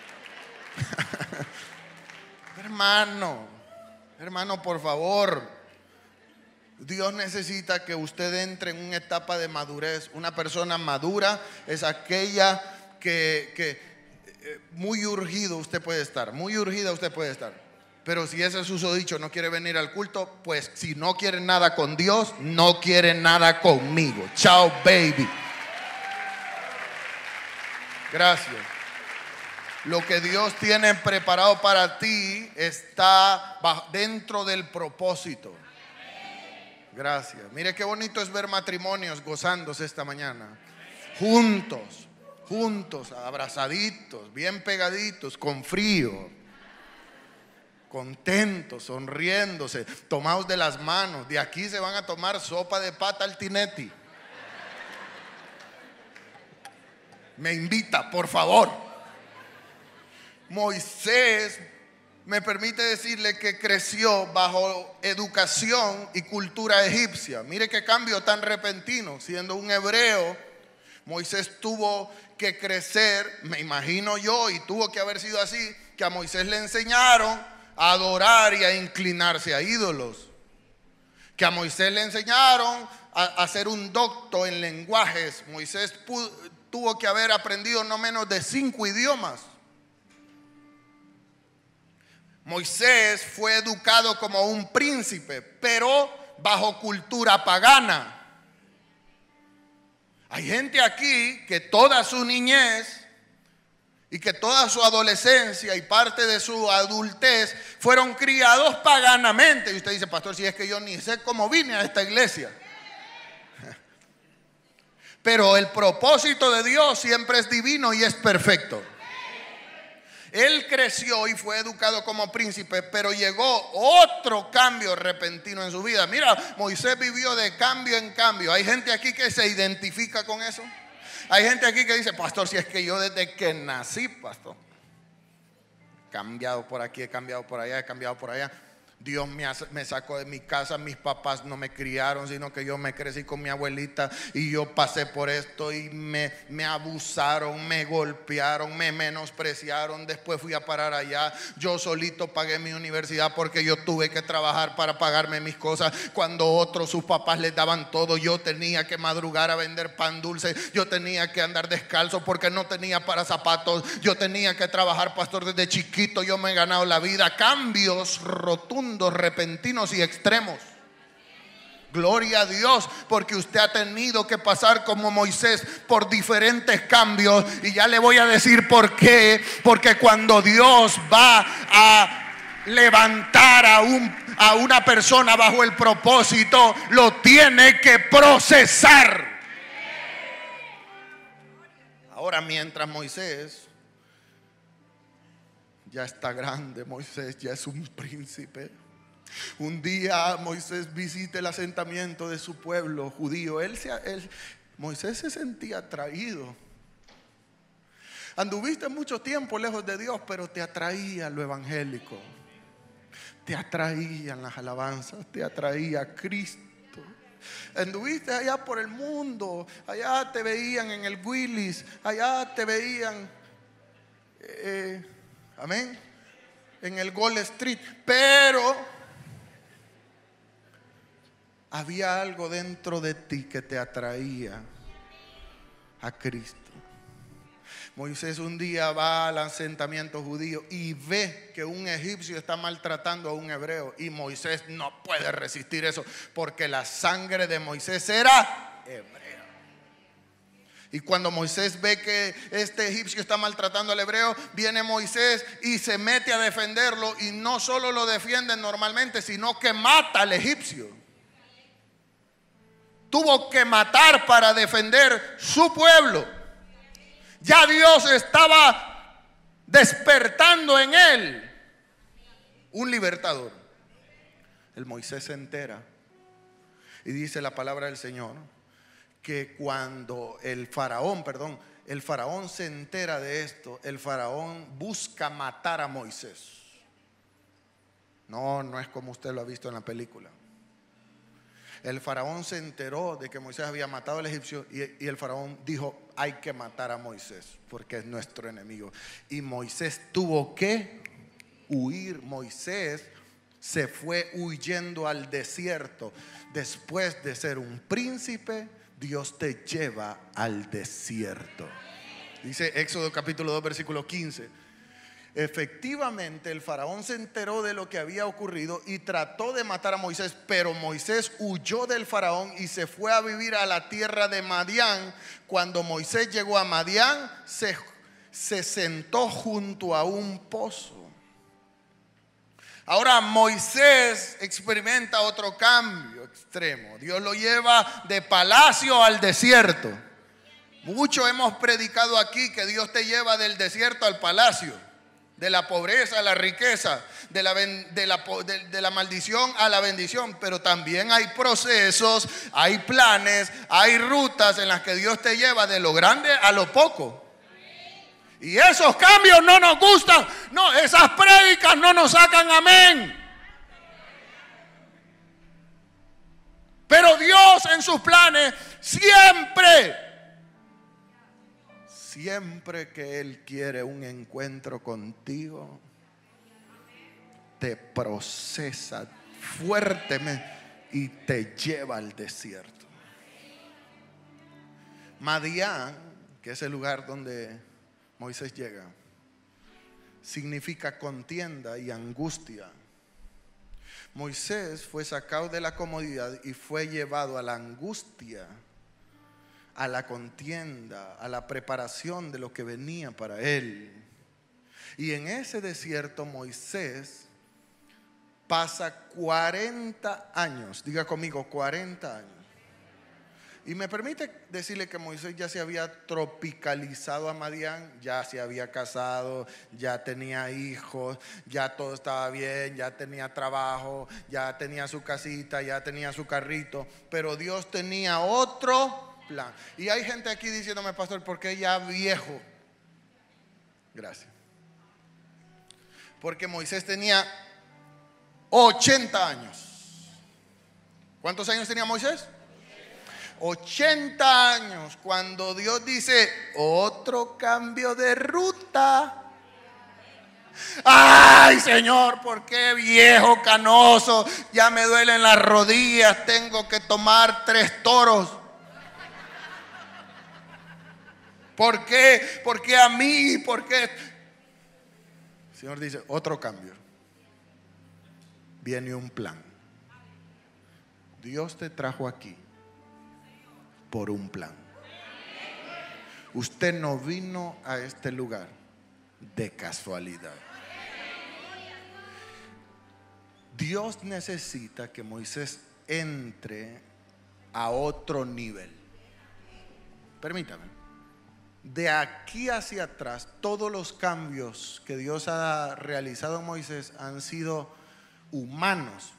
Hermano, por favor. Dios necesita que usted entre en una etapa de madurez. Una persona madura es aquella que muy urgido usted puede estar, muy urgida usted puede estar. Pero si ese es susodicho, no quiere venir al culto, pues si no quiere nada con Dios, no quiere nada conmigo. Chao, baby. Gracias. Lo que Dios tiene preparado para ti está dentro del propósito. Gracias. Mire qué bonito es ver matrimonios gozándose esta mañana. Juntos, abrazaditos, bien pegaditos, con frío. contentos, sonriéndose, tomados de las manos. De aquí se van a tomar sopa de pata al Tinetti. Me invita, por favor. Moisés, me permite decirle que creció bajo educación y cultura egipcia. Mire qué cambio tan repentino. Siendo un hebreo, Moisés tuvo que crecer, me imagino yo, y tuvo que haber sido así, que a Moisés le enseñaron a adorar y a inclinarse a ídolos. Que a Moisés le enseñaron a ser un docto en lenguajes. Moisés tuvo que haber aprendido no menos de 5 idiomas. Moisés fue educado como un príncipe, pero bajo cultura pagana. Hay gente aquí que toda su niñez y que toda su adolescencia y parte de su adultez fueron criados paganamente. Y usted dice, pastor, si es que yo ni sé cómo vine a esta iglesia. Pero el propósito de Dios siempre es divino y es perfecto. Él creció y fue educado como príncipe, pero llegó otro cambio repentino en su vida. Mira, Moisés vivió de cambio en cambio. Hay gente aquí que se identifica con eso. Hay gente aquí que dice, pastor, si es que yo desde que nací, pastor, he cambiado por aquí, he cambiado por allá, he cambiado por allá. Dios me sacó de mi casa, mis papás no me criaron, sino que yo me crecí con mi abuelita y yo pasé por esto y me abusaron, me golpearon, me menospreciaron, después fui a parar allá. Yo solito pagué mi universidad porque yo tuve que trabajar para pagarme mis cosas. Cuando otros, sus papás les daban todo, yo tenía que madrugar a vender pan dulce, yo tenía que andar descalzo porque no tenía para zapatos, yo tenía que trabajar, pastor, desde chiquito yo me he ganado la vida. Cambios rotundos, repentinos y extremos. Gloria a Dios, porque usted ha tenido que pasar como Moisés por diferentes cambios. Y ya le voy a decir por qué. Porque cuando Dios va a levantar a una persona bajo el propósito, lo tiene que procesar. Ahora, mientras Moisés ya está grande, Moisés ya es un príncipe, un día Moisés visita el asentamiento de su pueblo judío. Moisés se sentía atraído. Anduviste mucho tiempo lejos de Dios, pero te atraía lo evangélico, te atraían las alabanzas, te atraía Cristo. Anduviste allá por el mundo, allá te veían en el Willis, allá te veían amén, en el Gold Street, pero había algo dentro de ti que te atraía a Cristo. Moisés un día va al asentamiento judío y ve que un egipcio está maltratando a un hebreo, y Moisés no puede resistir eso porque la sangre de Moisés era hebrea. Y cuando Moisés ve que este egipcio está maltratando al hebreo, viene Moisés y se mete a defenderlo, y no solo lo defiende normalmente, sino que mata al egipcio. Tuvo que matar para defender su pueblo. Ya Dios estaba despertando en él un libertador. El Moisés se entera y dice la palabra del Señor que cuando el faraón se entera de esto, el faraón busca matar a Moisés. No es como usted lo ha visto en la película. El faraón se enteró de que Moisés había matado al egipcio, y el faraón dijo: hay que matar a Moisés porque es nuestro enemigo. Y Moisés tuvo que huir. Moisés se fue huyendo al desierto. Después de ser un príncipe, Dios te lleva al desierto. Dice Éxodo capítulo 2 versículo 15. Efectivamente, el faraón se enteró de lo que había ocurrido y trató de matar a Moisés, pero Moisés huyó del faraón y se fue a vivir a la tierra de Madián. Cuando Moisés llegó a Madián, se sentó junto a un pozo. Ahora Moisés experimenta otro cambio extremo. Dios lo lleva de palacio al desierto. Mucho hemos predicado aquí que Dios te lleva del desierto al palacio, de la pobreza a la riqueza, de la maldición a la bendición, pero también hay procesos, hay planes, hay rutas en las que Dios te lleva de lo grande a lo poco. Y esos cambios no nos gustan. No, esas prédicas no nos sacan amén. Pero Dios en sus planes siempre que Él quiere un encuentro contigo, te procesa fuertemente y te lleva al desierto. Madián, que es el lugar donde Moisés llega, significa contienda y angustia. Moisés fue sacado de la comodidad y fue llevado a la angustia, a la contienda, a la preparación de lo que venía para él. Y en ese desierto Moisés pasa 40 años, diga conmigo 40 años. Y me permite decirle que Moisés ya se había tropicalizado a Madián, ya se había casado, ya tenía hijos, ya todo estaba bien, ya tenía trabajo, ya tenía su casita, ya tenía su carrito, pero Dios tenía otro plan. Y hay gente aquí diciéndome, pastor, ¿por qué ya viejo? Gracias. Porque Moisés tenía 80 años. ¿Cuántos años tenía Moisés? 80 años, cuando Dios dice otro cambio de ruta. Ay, Señor, ¿por qué viejo, canoso? Ya me duelen las rodillas, tengo que tomar 3 toros. ¿Por qué? ¿Por qué a mí? ¿Por qué? El Señor dice otro cambio. Viene un plan. Dios te trajo aquí por un plan. Usted no vino a este lugar de casualidad. Dios necesita que Moisés entre a otro nivel. Permítame. De aquí hacia atrás, todos los cambios que Dios ha realizado en Moisés han sido humanos,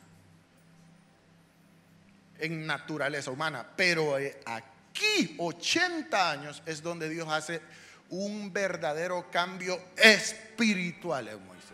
en naturaleza humana, pero aquí 80 años es donde Dios hace un verdadero cambio espiritual en Moisés.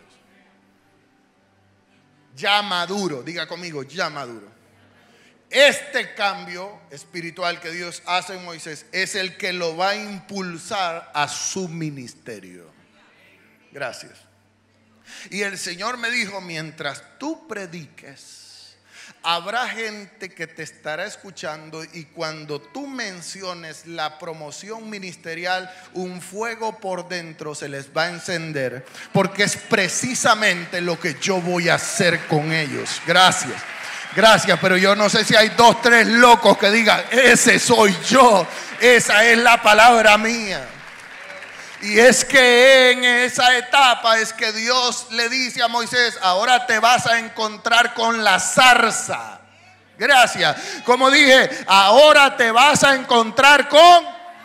Ya maduro, diga conmigo, ya maduro. Este cambio espiritual que Dios hace en Moisés es el que lo va a impulsar a su ministerio. Gracias. Y el Señor me dijo, mientras tú prediques, habrá gente que te estará escuchando, y cuando tú menciones la promoción ministerial, un fuego por dentro se les va a encender, porque es precisamente lo que yo voy a hacer con ellos. Gracias. Gracias, pero yo no sé si hay 2, 3 locos que digan, ese soy yo, esa es la palabra mía. Y es que en esa etapa es que Dios le dice a Moisés, ahora te vas a encontrar con la zarza. Gracias. Como dije, ahora te vas a encontrar con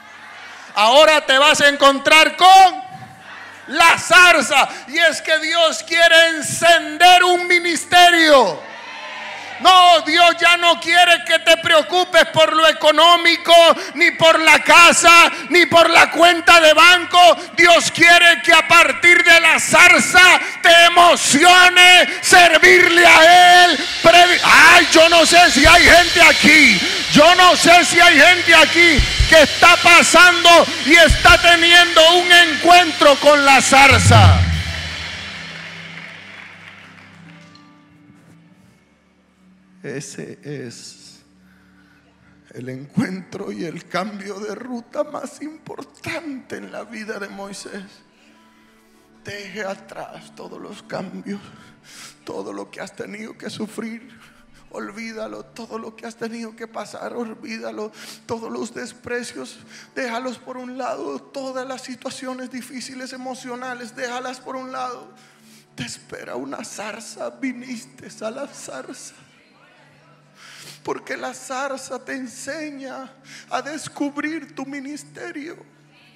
la zarza. Y es que Dios quiere encender un ministerio. No, Dios ya no quiere que te preocupes por lo económico, ni por la casa, ni por la cuenta de banco. Dios quiere que a partir de la zarza te emocione servirle a Él. Ay, yo no sé si hay gente aquí. Yo no sé si hay gente aquí que está pasando y está teniendo un encuentro con la zarza. Ese es el encuentro y el cambio de ruta más importante en la vida de Moisés. Deje atrás todos los cambios, todo lo que has tenido que sufrir, olvídalo. Todo lo que has tenido que pasar, olvídalo. Todos los desprecios, déjalos por un lado. Todas las situaciones difíciles emocionales, déjalas por un lado. Te espera una zarza, viniste a la zarza. Porque la zarza te enseña a descubrir tu ministerio.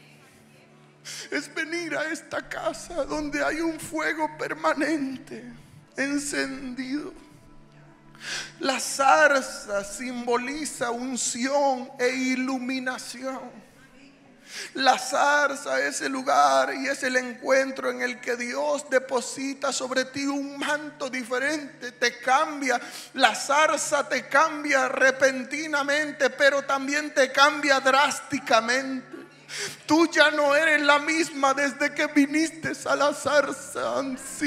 Es venir a esta casa donde hay un fuego permanente. encendido. La zarza simboliza unción e iluminación. La zarza es el lugar y es el encuentro en el que Dios deposita sobre ti un manto diferente, te cambia. La zarza te cambia repentinamente, pero también te cambia drásticamente. Tú ya no eres la misma desde que viniste a la zarza.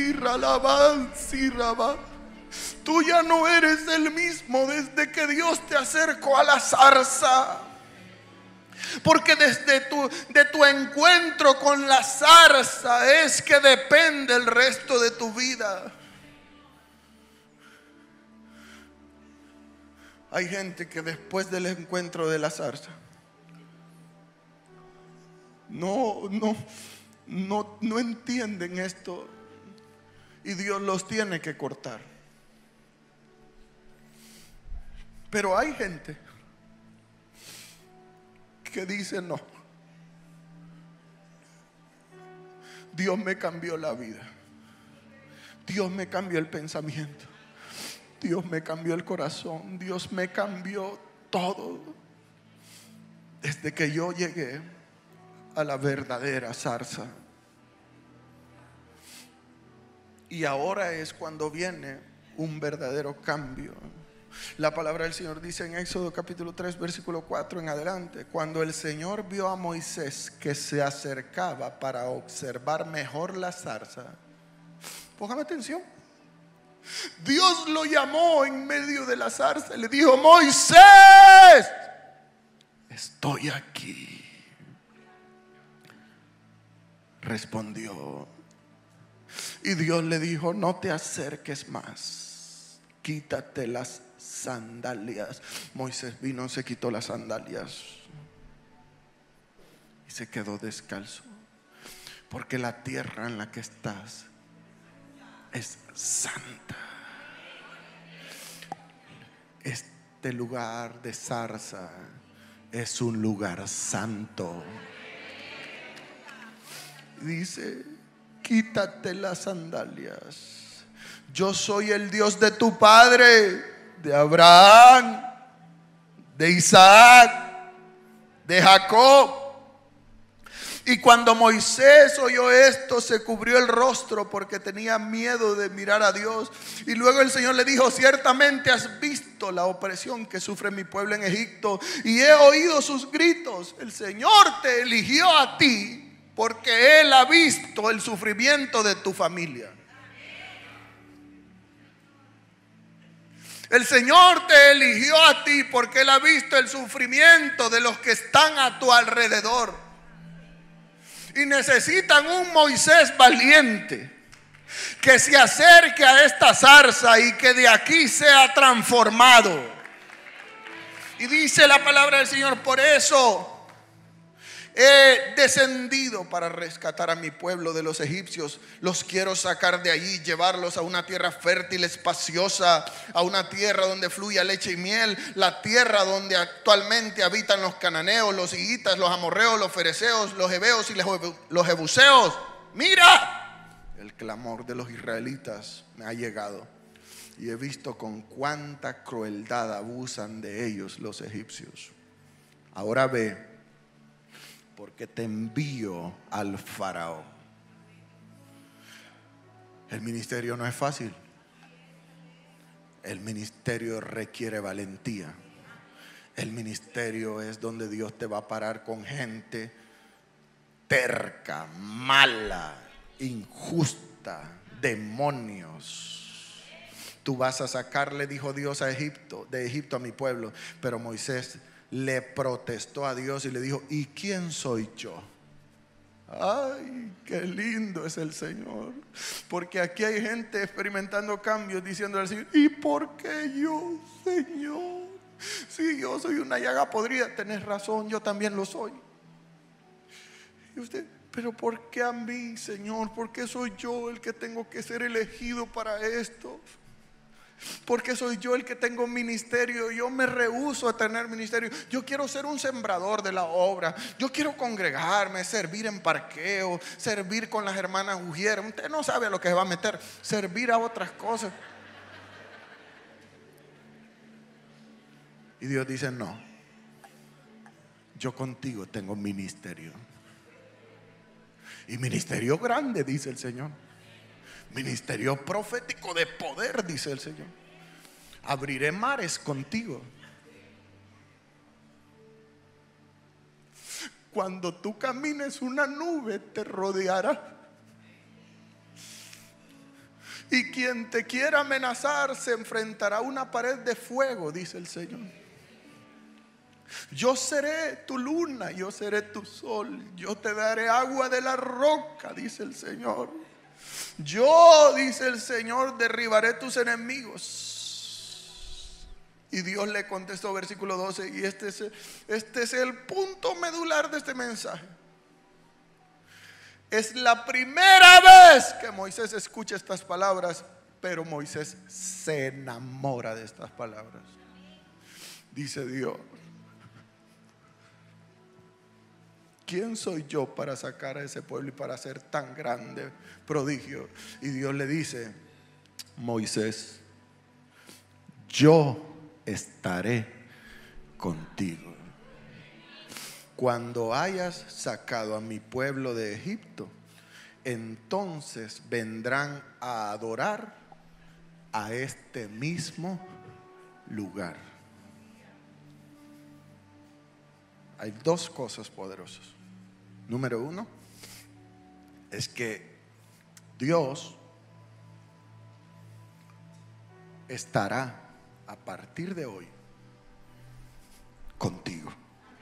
Tú ya no eres el mismo desde que Dios te acercó a la zarza. Porque desde tu encuentro con la zarza es que depende el resto de tu vida. Hay gente que después del encuentro de la zarza no entienden esto y Dios los tiene que cortar. Pero hay gente que dice: no, Dios me cambió la vida, Dios me cambió el pensamiento, Dios me cambió el corazón, Dios me cambió todo desde que yo llegué a la verdadera zarza. Y ahora es cuando viene un verdadero cambio. La palabra del Señor dice en Éxodo capítulo 3 versículo 4 en adelante: cuando el Señor vio a Moisés que se acercaba para observar mejor la zarza, póngame atención, Dios lo llamó en medio de la zarza y le dijo: Moisés, estoy aquí. Respondió, y Dios le dijo: no te acerques más, quítate las sandalias. Moisés vino, se quitó las sandalias y se quedó descalzo, porque la tierra en la que estás es santa. Este lugar de zarza es un lugar santo. Dice: quítate las sandalias. Yo soy el Dios de tu padre, de Abraham, de Isaac, de Jacob. Y cuando Moisés oyó esto, se cubrió el rostro porque tenía miedo de mirar a Dios. Y luego el Señor le dijo: ciertamente has visto la opresión que sufre mi pueblo en Egipto, y he oído sus gritos. El Señor te eligió a ti porque Él ha visto el sufrimiento de tu familia. El Señor te eligió a ti porque Él ha visto el sufrimiento de los que están a tu alrededor. Y necesitan un Moisés valiente que se acerque a esta zarza y que de aquí sea transformado. Y dice la palabra del Señor: por eso he descendido para rescatar a mi pueblo de los egipcios. Los quiero sacar de allí, llevarlos a una tierra fértil, espaciosa, a una tierra donde fluya leche y miel, la tierra donde actualmente habitan los cananeos, los hititas, los amorreos, los fereceos, los heveos y los jebuseos. Mira, el clamor de los israelitas me ha llegado y he visto con cuánta crueldad abusan de ellos los egipcios. Ahora ve, porque te envío al faraón. El ministerio no es fácil. El ministerio requiere valentía. El ministerio es donde Dios te va a parar con gente terca, mala, injusta, demonios. Tú vas a sacarle, dijo Dios, de Egipto a mi pueblo. Pero Moisés le protestó a Dios y le dijo: ¿y quién soy yo? Ay, qué lindo es el Señor. Porque aquí hay gente experimentando cambios, diciendo al Señor: ¿y por qué yo, Señor? Si yo soy una llaga podrida. Tenés razón, yo también lo soy. Y usted: pero ¿por qué a mí, Señor? ¿Por qué soy yo el que tengo que ser elegido para esto? Porque soy yo el que tengo ministerio. Yo me rehúso a tener ministerio. Yo quiero ser un sembrador de la obra. Yo quiero congregarme, servir en parqueo, servir con las hermanas Ujier. Usted no sabe a lo que se va a meter. Servir a otras cosas. Y Dios dice: no, yo contigo tengo ministerio. Y ministerio grande, dice el Señor. Ministerio profético de poder, dice el Señor. Abriré mares contigo. Cuando tú camines, una nube te rodeará. Y quien te quiera amenazar se enfrentará a una pared de fuego, dice el Señor. Yo seré tu luna, yo seré tu sol. Yo te daré agua de la roca, dice el Señor. Yo, dice el Señor, derribaré tus enemigos. Y Dios le contestó, versículo 12, y este es el punto medular de este mensaje. Es la primera vez que Moisés escucha estas palabras, pero Moisés se enamora de estas palabras. Dice Dios: ¿quién soy yo para sacar a ese pueblo y para hacer tan grande prodigio? Y Dios le dice: Moisés, yo estaré contigo. Cuando hayas sacado a mi pueblo de Egipto, entonces vendrán a adorar a este mismo lugar. Hay dos cosas poderosas. Número uno es que Dios estará a partir de hoy contigo.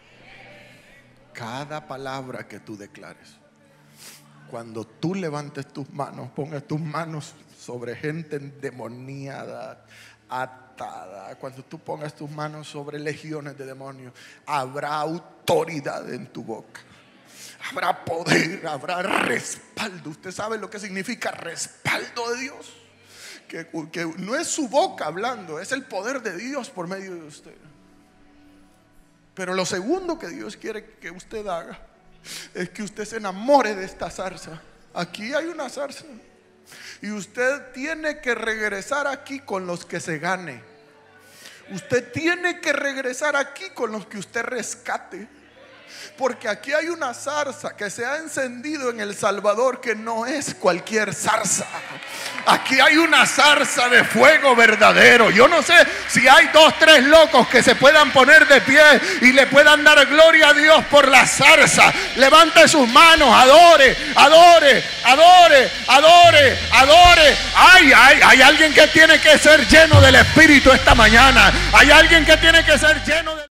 Cada palabra que tú declares, cuando tú levantes tus manos, pongas tus manos sobre gente endemoniada, atada, cuando tú pongas tus manos sobre legiones de demonios, habrá autoridad en tu boca. Habrá poder, habrá respaldo. Usted sabe lo que significa respaldo de Dios. Que no es su boca hablando, es el poder de Dios por medio de usted. Pero lo segundo que Dios quiere que usted haga es que usted se enamore de esta zarza. Aquí hay una zarza y usted tiene que regresar aquí con los que se gane. Usted tiene que regresar aquí con los que usted rescate. Porque aquí hay una zarza que se ha encendido en El Salvador, que no es cualquier zarza. Aquí hay una zarza de fuego verdadero. Yo no sé si hay 2, 3 locos que se puedan poner de pie y le puedan dar gloria a Dios por la zarza. Levante sus manos, adore, adore, adore, adore, adore. Hay alguien que tiene que ser lleno del Espíritu esta mañana. Hay alguien que tiene que ser lleno de